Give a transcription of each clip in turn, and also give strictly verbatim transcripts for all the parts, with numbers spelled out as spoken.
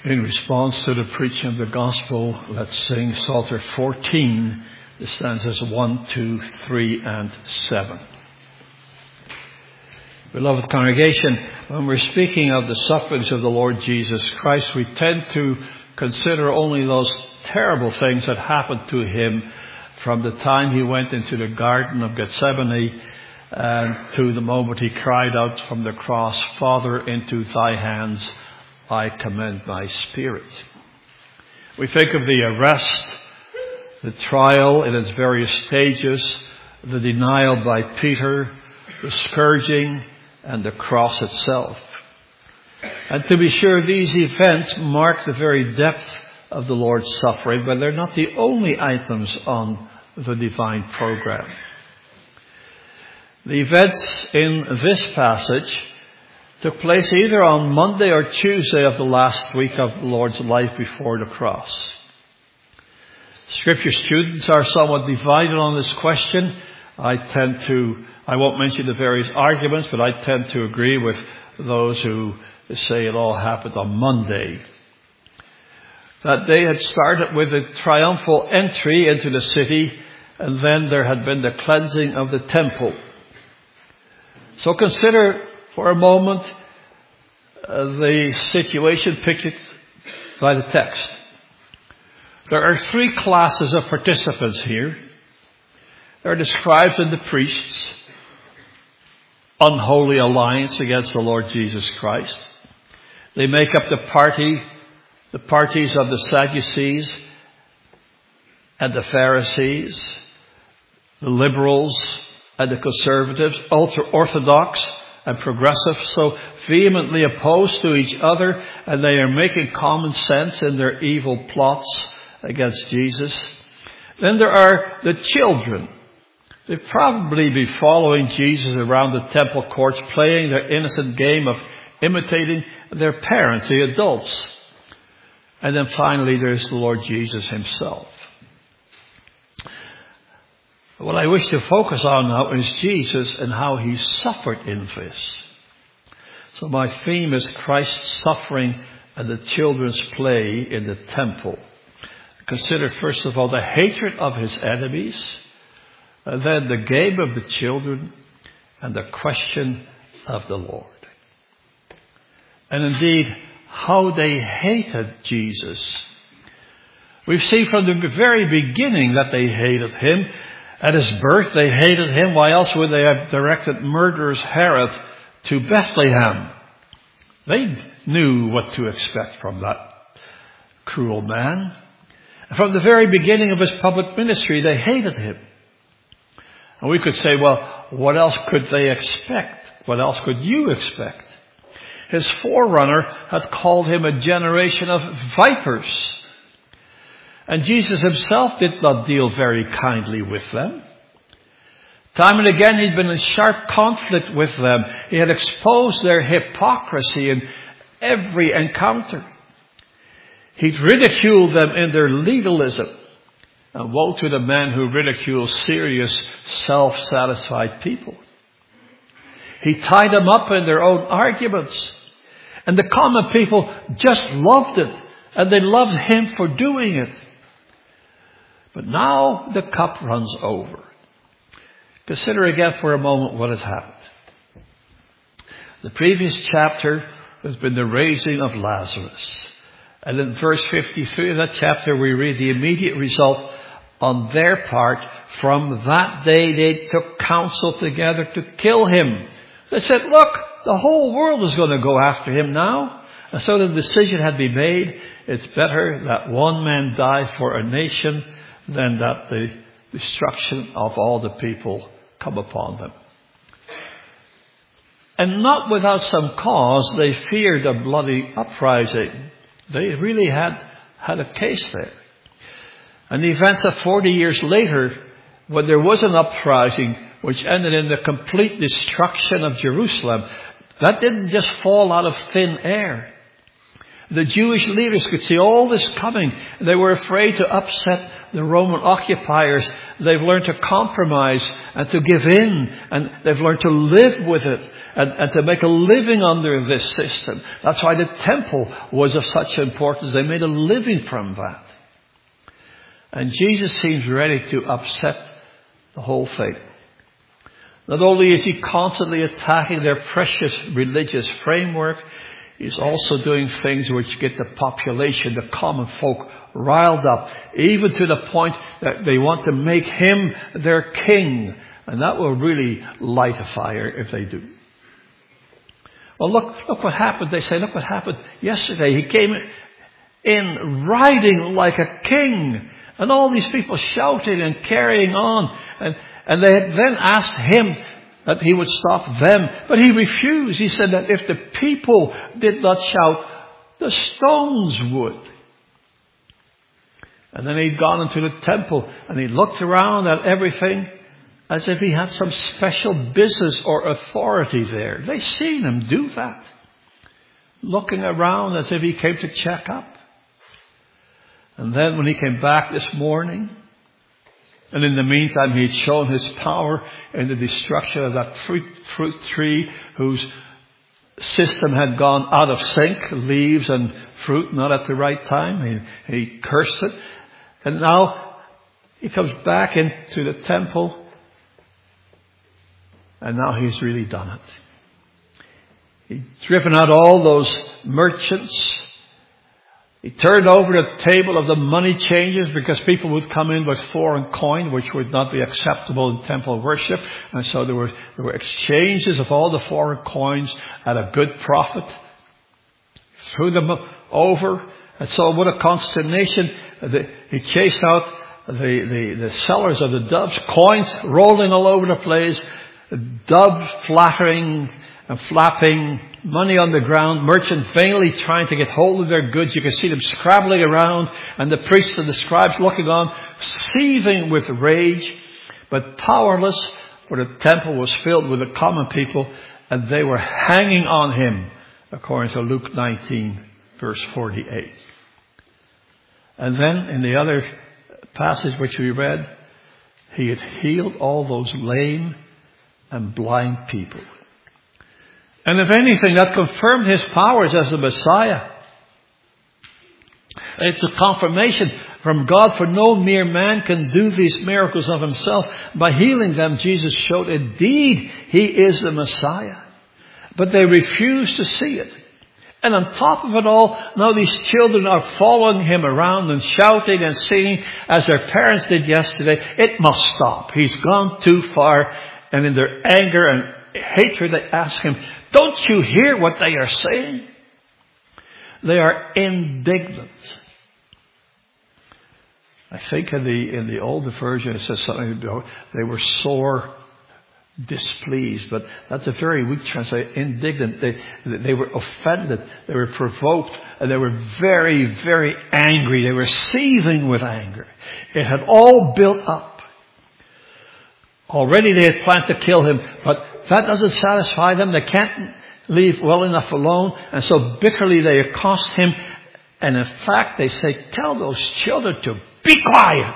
In response to the preaching of the gospel, let's sing Psalter fourteen, the stanzas one, two, three, and seven. Beloved congregation, when we're speaking of the sufferings of the Lord Jesus Christ, we tend to consider only those terrible things that happened to him from the time he went into the Garden of Gethsemane and to the moment he cried out from the cross, "Father, into thy hands I commend my spirit." We think of the arrest, the trial in its various stages, the denial by Peter, the scourging, and the cross itself. And to be sure, these events mark the very depth of the Lord's suffering, but they're not the only items on the divine program. The events in this passage took place either on Monday or Tuesday of the last week of the Lord's life before the cross. Scripture students are somewhat divided on this question. I tend to, I won't mention the various arguments, but I tend to agree with those who say it all happened on Monday. That day had started with a triumphal entry into the city, and then there had been the cleansing of the temple. So consider for a moment uh, the situation pictured by the text. There are three classes of participants here. There are the scribes and the priests, unholy alliance against the Lord Jesus Christ. They make up the party, the parties of the Sadducees and the Pharisees, the liberals and the conservatives, ultra-orthodox and progressive, so vehemently opposed to each other, and they are making common sense in their evil plots against Jesus. Then there are the children. They'd probably be following Jesus around the temple courts, playing their innocent game of imitating their parents, the adults. And then finally there's the Lord Jesus himself. What I wish to focus on now is Jesus and how he suffered in this. So my theme is Christ's suffering and the children's play in the temple. Consider first of all the hatred of his enemies, and then the game of the children, and the question of the Lord. And indeed, how they hated Jesus. We've seen from the very beginning that they hated him. At his birth, they hated him. Why else would they have directed murderous Herod to Bethlehem? They knew what to expect from that cruel man. From the very beginning of his public ministry, they hated him. And we could say, well, what else could they expect? What else could you expect? His forerunner had called him a generation of vipers. And Jesus himself did not deal very kindly with them. Time and again he'd been in sharp conflict with them. He had exposed their hypocrisy in every encounter. He'd ridiculed them in their legalism. And woe to the man who ridicules serious, self-satisfied people. He tied them up in their own arguments. And the common people just loved it. And they loved him for doing it. But now the cup runs over. Consider again for a moment what has happened. The previous chapter has been the raising of Lazarus. And in verse fifty-three of that chapter we read the immediate result on their part. From that day they took counsel together to kill him. They said, look, the whole world is going to go after him now. And so the decision had been made. It's better that one man die for a nation than that the destruction of all the people come upon them. And not without some cause, they feared a bloody uprising. They really had had a case there. And the events of forty years later, when there was an uprising which ended in the complete destruction of Jerusalem, that didn't just fall out of thin air. The Jewish leaders could see all this coming. They were afraid to upset the Roman occupiers, they've learned to compromise and to give in, and they've learned to live with it and, and to make a living under this system. That's why the temple was of such importance. They made a living from that. And Jesus seems ready to upset the whole thing. Not only is he constantly attacking their precious religious framework, he's also doing things which get the population, the common folk, riled up, even to the point that they want to make him their king. And that will really light a fire if they do. Well, look, look what happened. They say, look what happened yesterday. He came in riding like a king. And all these people shouting and carrying on. And, and they had then asked him that he would stop them. But he refused. He said that if the people did not shout, the stones would. And then he'd gone into the temple and he looked around at everything as if he had some special business or authority there. They seen him do that. Looking around as if he came to check up. And then when he came back this morning, and in the meantime he had shown his power in the destruction of that fruit, fruit tree whose system had gone out of sync, leaves and fruit not at the right time. He, he cursed it. And now he comes back into the temple, and now he's really done it. He's driven out all those merchants. He turned over the table of the money changers because people would come in with foreign coin, which would not be acceptable in temple worship. And so there were, there were exchanges of all the foreign coins at a good profit. Threw them over. And so what a consternation. He chased out the, the, the sellers of the doves, coins rolling all over the place, doves flattering and flapping, money on the ground, merchants vainly trying to get hold of their goods. You can see them scrabbling around, and the priests and the scribes looking on, seething with rage, but powerless, for the temple was filled with the common people, and they were hanging on him, according to Luke nineteen, verse forty-eight. And then in the other passage which we read, he had healed all those lame and blind people. And if anything, that confirmed his powers as the Messiah. It's a confirmation from God, for no mere man can do these miracles of himself. By healing them, Jesus showed indeed he is the Messiah. But they refused to see it. And on top of it all, now these children are following him around and shouting and singing as their parents did yesterday. It must stop. He's gone too far. And in their anger and hatred, they ask him, don't you hear what they are saying? They are indignant. I think in the in the older version it says something about they were sore displeased, but that's a very weak translation. Indignant. They they were offended. They were provoked, and they were very, very angry. They were seething with anger. It had all built up. Already they had planned to kill him, but that doesn't satisfy them. They can't leave well enough alone. And so bitterly they accost him. And in fact, they say, tell those children to be quiet.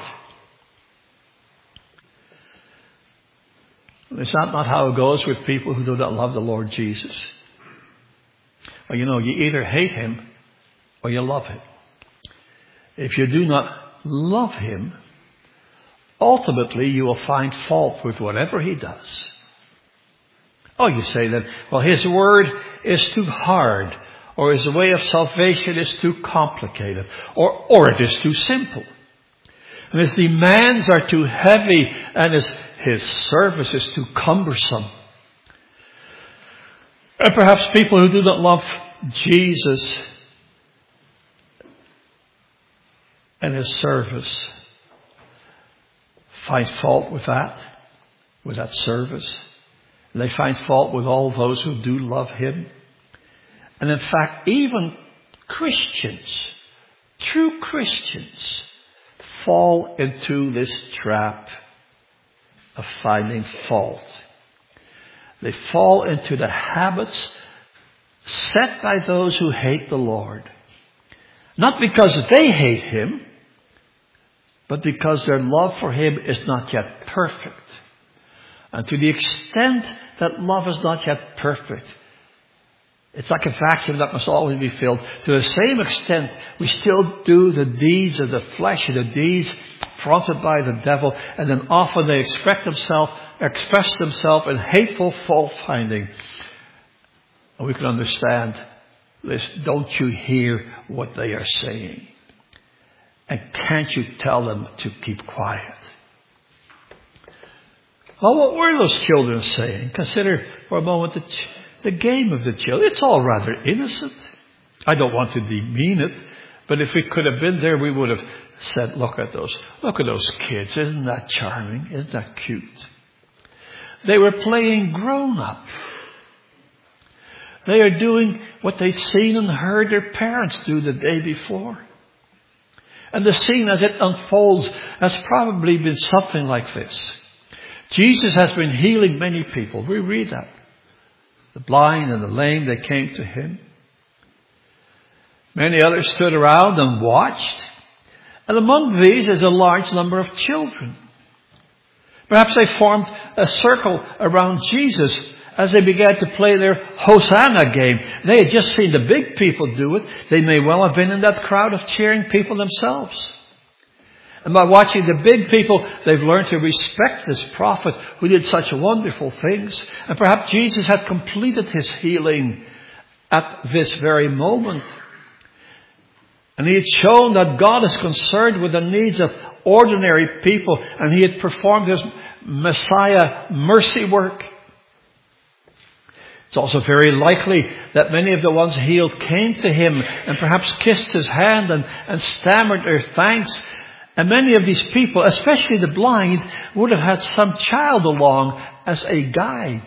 Is that not how it goes with people who do not love the Lord Jesus? Well, you know, you either hate him or you love him. If you do not love him, ultimately you will find fault with whatever he does. Oh, you say that, well, his word is too hard, or his way of salvation is too complicated, or, or it is too simple. And his demands are too heavy, and his, his service is too cumbersome. And perhaps people who do not love Jesus and his service find fault with that, with that service. And they find fault with all those who do love him. And in fact, even Christians, true Christians, fall into this trap of finding fault. They fall into the habits set by those who hate the Lord. Not because they hate him, but because their love for Him is not yet perfect. And to the extent that love is not yet perfect, it's like a vacuum that must always be filled. To the same extent, we still do the deeds of the flesh, the deeds prompted by the devil, and then often they express themselves, express themselves in hateful fault finding. And we can understand this. Don't you hear what they are saying? And can't you tell them to keep quiet? Well, what were those children saying? Consider for a moment the, ch- the game of the children. It's all rather innocent. I don't want to demean it, but if we could have been there, we would have said, look at those, look at those kids. Isn't that charming? Isn't that cute? They were playing grown up. They are doing what they'd seen and heard their parents do the day before. And the scene as it unfolds has probably been something like this. Jesus has been healing many people. We read that. The blind and the lame, they came to Him. Many others stood around and watched. And among these is a large number of children. Perhaps they formed a circle around Jesus as they began to play their Hosanna game. They had just seen the big people do it. They may well have been in that crowd of cheering people themselves. And by watching the big people, they've learned to respect this prophet who did such wonderful things. And perhaps Jesus had completed His healing at this very moment. And He had shown that God is concerned with the needs of ordinary people. And He had performed His Messiah mercy work. It's also very likely that many of the ones healed came to Him and perhaps kissed His hand and, and stammered their thanks. And many of these people, especially the blind, would have had some child along as a guide.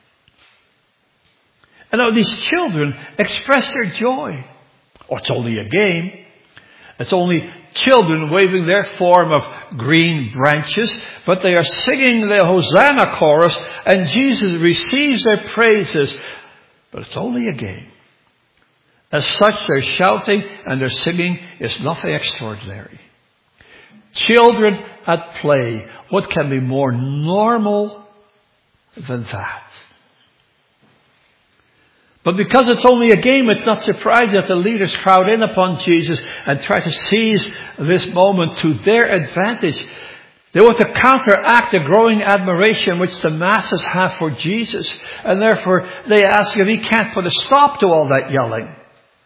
And now these children express their joy. Oh, it's only a game. It's only children waving their form of green branches, but they are singing the Hosanna chorus, and Jesus receives their praises. But it's only a game. As such, their shouting and their singing is nothing extraordinary. Children at play. What can be more normal than that? But because it's only a game, it's not surprising that the leaders crowd in upon Jesus and try to seize this moment to their advantage. They want to counteract the growing admiration which the masses have for Jesus. And therefore they ask if He can't put a stop to all that yelling.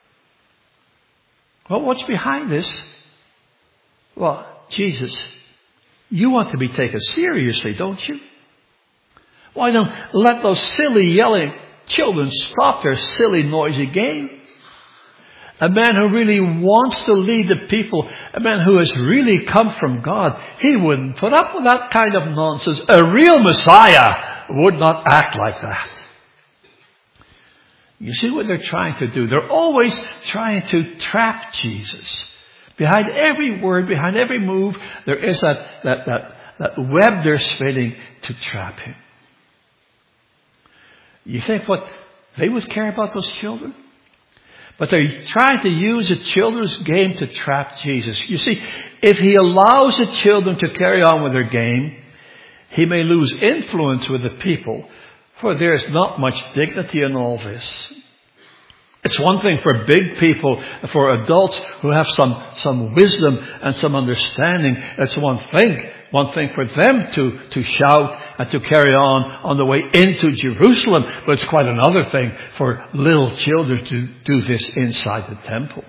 Well, what's behind this? Well, Jesus, you want to be taken seriously, don't you? Why don't let those silly yelling children stop their silly noisy game? A man who really wants to lead the people, a man who has really come from God, he wouldn't put up with that kind of nonsense. A real Messiah would not act like that. You see what they're trying to do? They're always trying to trap Jesus. Behind every word, behind every move, there is that, that, that, that web they're spinning to trap Him. You think what they would care about those children? But they're trying to use a children's game to trap Jesus. You see, if He allows the children to carry on with their game, He may lose influence with the people, for there is not much dignity in all this. It's one thing for big people, for adults who have some, some wisdom and some understanding. It's one thing, one thing for them to, to shout and to carry on on the way into Jerusalem. But it's quite another thing for little children to do this inside the temple.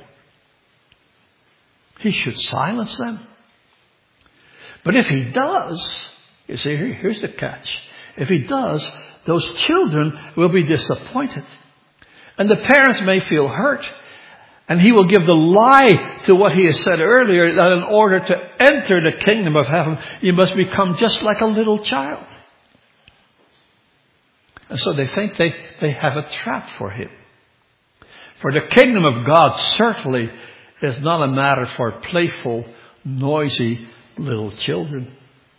He should silence them. But if He does, you see, here, here's the catch. If He does, those children will be disappointed. And the parents may feel hurt. And He will give the lie to what He has said earlier, that in order to enter the kingdom of heaven, you must become just like a little child. And so they think they, they have a trap for Him. For the kingdom of God certainly is not a matter for playful, noisy little children.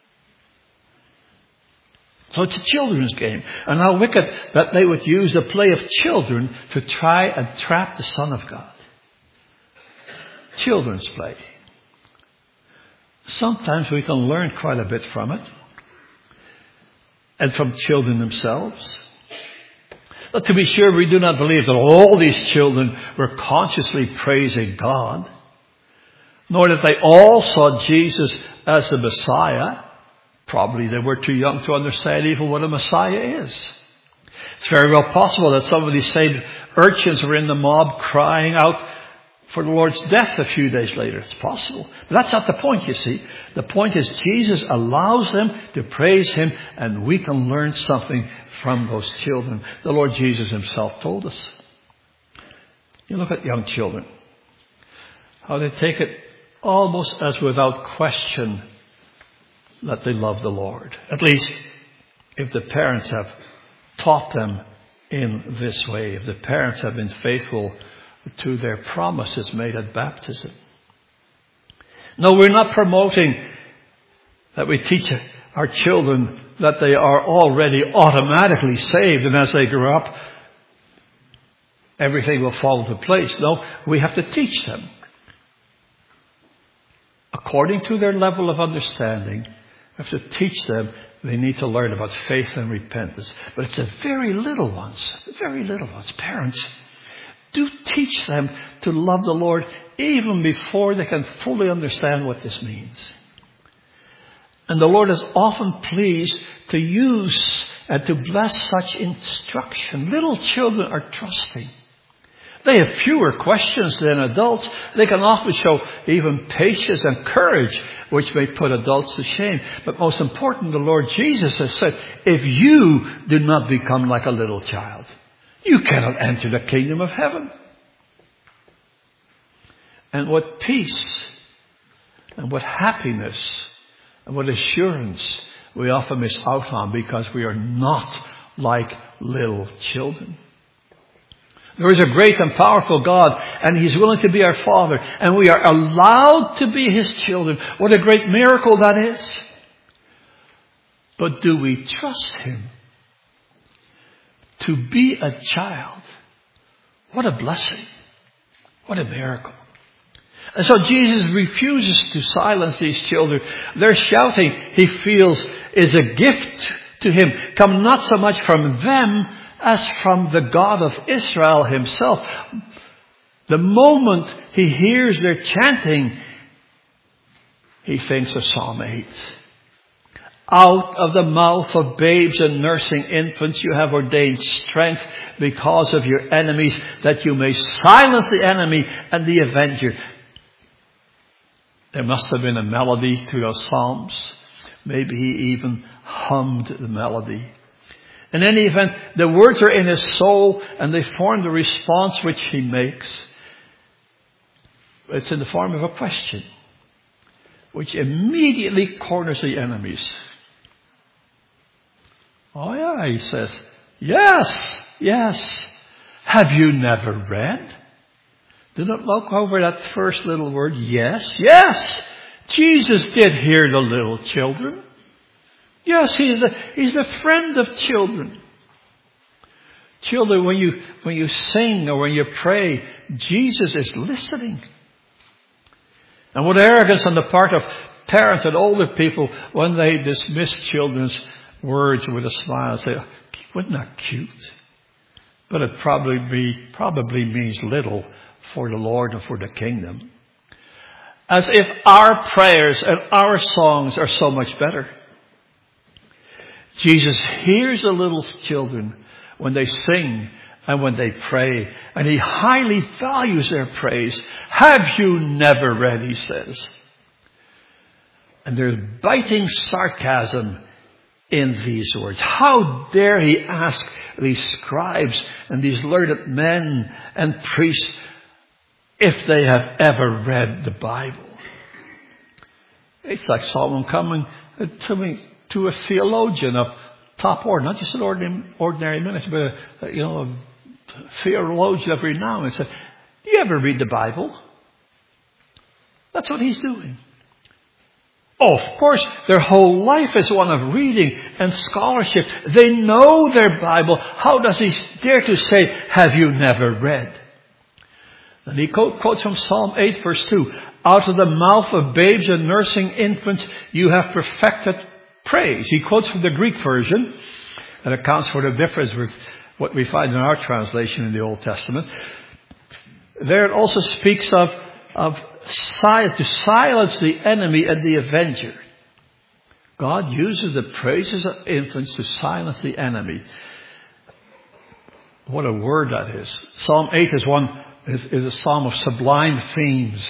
So it's a children's game. And how wicked that they would use the play of children to try and trap the Son of God. Children's play. sometimes we can learn quite a bit from it. And from children themselves. But to be sure, we do not believe that all these children were consciously praising God, nor that they all saw Jesus as the Messiah. Probably they were too young to understand even what a Messiah is. It's very well possible that some of these same urchins were in the mob crying out for the Lord's death a few days later. It's possible. But that's not the point, you see. The point is Jesus allows them to praise Him, and we can learn something from those children. The Lord Jesus Himself told us. You look at young children, how they take it almost as without question that they love the Lord. At least if the parents have taught them in this way, if the parents have been faithful to their promises made at baptism. No, we're not promoting that we teach our children that they are already automatically saved, and as they grow up, everything will fall into place. No, we have to teach them according to their level of understanding. We have to teach them. They need to learn about faith and repentance. But it's the very little ones, the very little ones, parents, do teach them to love the Lord even before they can fully understand what this means. And the Lord is often pleased to use and to bless such instruction. Little children are trusting. They have fewer questions than adults. They can often show even patience and courage, which may put adults to shame. But most important, the Lord Jesus has said, if you do not become like a little child, you cannot enter the kingdom of heaven. And what peace and what happiness and what assurance we often miss out on because we are not like little children. There is a great and powerful God, and He's willing to be our Father, and we are allowed to be His children. What a great miracle that is. But do we trust Him? To be a child, what a blessing. What a miracle. And so Jesus refuses to silence these children. Their shouting, He feels, is a gift to Him, come not so much from them as from the God of Israel Himself. The moment He hears their chanting, He thinks of Psalm eight. Out of the mouth of babes and nursing infants you have ordained strength because of your enemies, that you may silence the enemy and the avenger. There must have been a melody to those psalms. Maybe he even hummed the melody. In any event, the words are in his soul and they form the response which he makes. It's in the form of a question, which immediately corners the enemies. Oh yeah, he says, yes, yes. Have you never read? Do not look over that first little word, yes, yes. Jesus did hear the little children. Yes, he's the, he's the friend of children. Children, when you, when you sing or when you pray, Jesus is listening. And what arrogance on the part of parents and older people when they dismiss children's words with a smile and say, oh, wasn't that cute? But it probably be, probably means little for the Lord and for the kingdom. As if our prayers and our songs are so much better. Jesus hears the little children when they sing and when they pray, and He highly values their praise. Have you never read, He says. And there's biting sarcasm in these words. How dare He ask these scribes and these learned men and priests if they have ever read the Bible? It's like someone coming to me, to a theologian of top order, not just an ordinary, ordinary minister, but a, you know, a theologian of renown, and said, "Do you ever read the Bible?" That's what he's doing. Oh, of course, their whole life is one of reading and scholarship. They know their Bible. How does he dare to say, "Have you never read?" And he quotes from Psalm eight, verse two. Out of the mouth of babes and nursing infants, you have perfected praise. He quotes from the Greek version that accounts for the difference with what we find in our translation in the Old Testament. There it also speaks of, of si- to silence the enemy and the avenger. God uses the praises of infants to silence the enemy. What a word that is. Psalm eight is one is, is a psalm of sublime themes.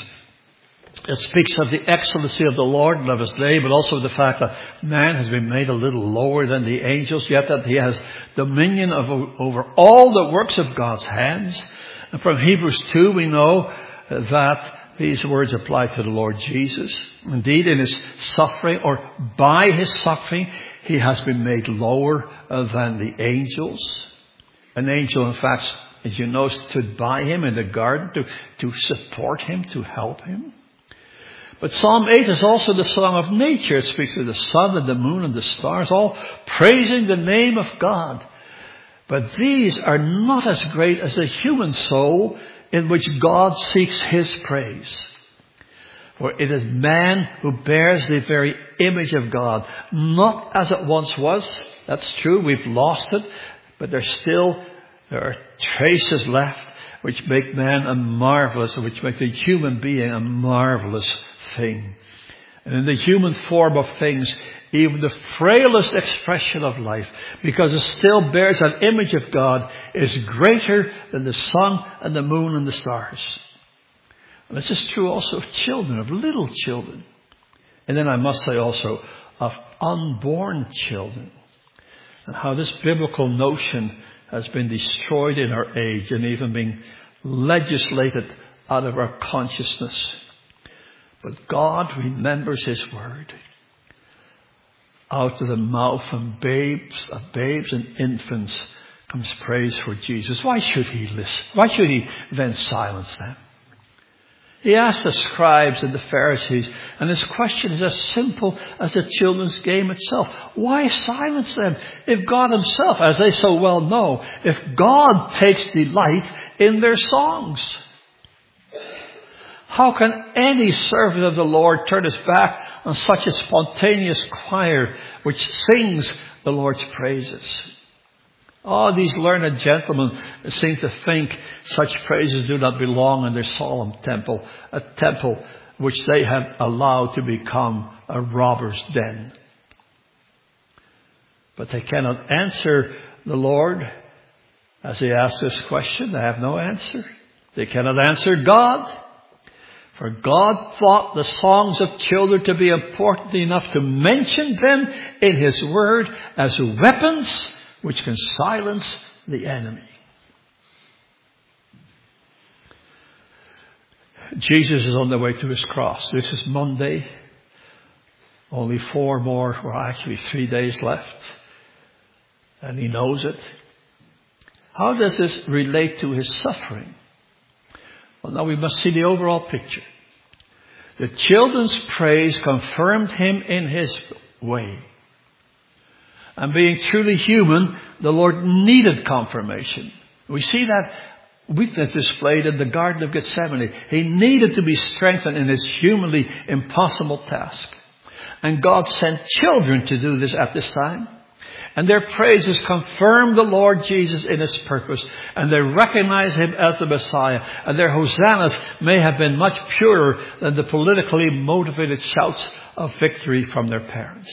It speaks of the excellency of the Lord and of his day, but also of the fact that man has been made a little lower than the angels, yet that he has dominion of, over all the works of God's hands. And from Hebrews two we know that these words apply to the Lord Jesus. Indeed, in his suffering, or by his suffering, he has been made lower than the angels. An angel, in fact, as you know, stood by him in the garden to, to support him, to help him. But Psalm eight is also the song of nature. It speaks of the sun and the moon and the stars, all praising the name of God. But these are not as great as the human soul in which God seeks his praise. For it is man who bears the very image of God, not as it once was. That's true, we've lost it. But there's still, there are traces left which make man a marvelous, which make the human being a marvelous thing. And in the human form of things, even the frailest expression of life, because it still bears an image of God, is greater than the sun and the moon and the stars. And this is true also of children, of little children. And then I must say also of unborn children. And how this biblical notion has been destroyed in our age and even being legislated out of our consciousness. But God remembers his word. Out of the mouth of babes, of babes and infants comes praise for Jesus. Why should he listen? Why should he then silence them? He asked the scribes and the Pharisees, and his question is as simple as the children's game itself. Why silence them if God himself, as they so well know, if God takes delight in their songs? How can any servant of the Lord turn his back on such a spontaneous choir which sings the Lord's praises? Oh, these learned gentlemen seem to think such praises do not belong in their solemn temple, a temple which they have allowed to become a robber's den. But they cannot answer the Lord as they ask this question. They have no answer. They cannot answer God. For God thought the songs of children to be important enough to mention them in his word as weapons which can silence the enemy. Jesus is on the way to his cross. This is Monday. Only four more, or actually three days left. And he knows it. How does this relate to his suffering? Well, now we must see the overall picture. The children's praise confirmed him in his way. And being truly human, the Lord needed confirmation. We see that weakness displayed in the Garden of Gethsemane. He needed to be strengthened in his humanly impossible task. And God sent children to do this at this time. And their praises confirm the Lord Jesus in his purpose. And they recognize him as the Messiah. And their hosannas may have been much purer than the politically motivated shouts of victory from their parents.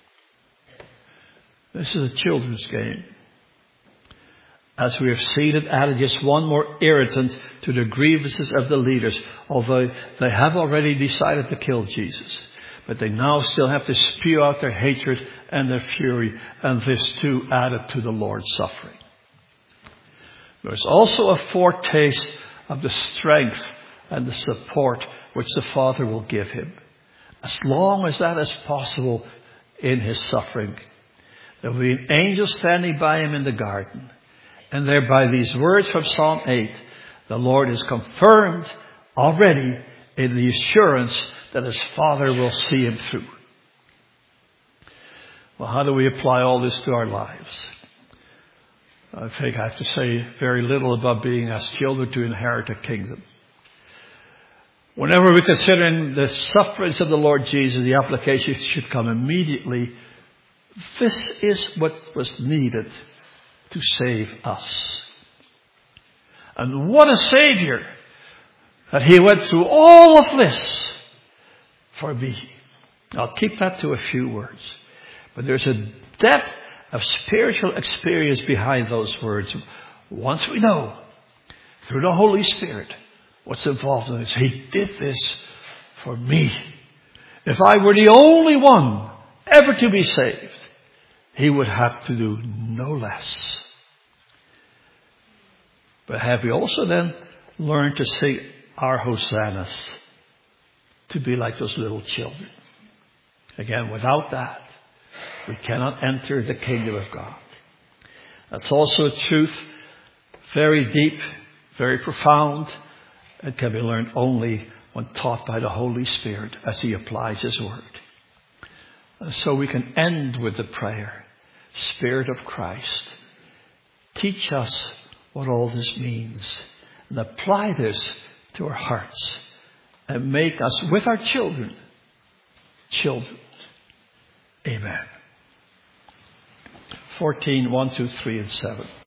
This is a children's game. As we have seen, it added just one more irritant to the grievances of the leaders. Although they have already decided to kill Jesus. But they now still have to spew out their hatred and their fury. And this too added to the Lord's suffering. There's also a foretaste of the strength and the support which the Father will give him. As long as that is possible in his suffering. There will be an angel standing by him in the garden. And there by these words from Psalm eight, the Lord is confirmed already in the assurance that his Father will see him through. Well, how do we apply all this to our lives? I think I have to say very little about being as children to inherit a kingdom. Whenever we're considering the sufferings of the Lord Jesus, the application should come immediately. This is what was needed to save us. And what a Savior, that He went through all of this for me. I'll keep that to a few words. But there's a depth of spiritual experience behind those words. Once we know, through the Holy Spirit, what's involved in this. He did this for me. If I were the only one ever to be saved, He would have to do no less. But have we also then learned to sing our hosannas, to be like those little children? Again, without that, we cannot enter the kingdom of God. That's also a truth, very deep, very profound, and can be learned only when taught by the Holy Spirit as He applies His word. And so we can end with the prayer, Spirit of Christ, teach us what all this means, and apply this to our hearts, and make us, with our children, children. Amen. fourteen, one, two, three, and seven.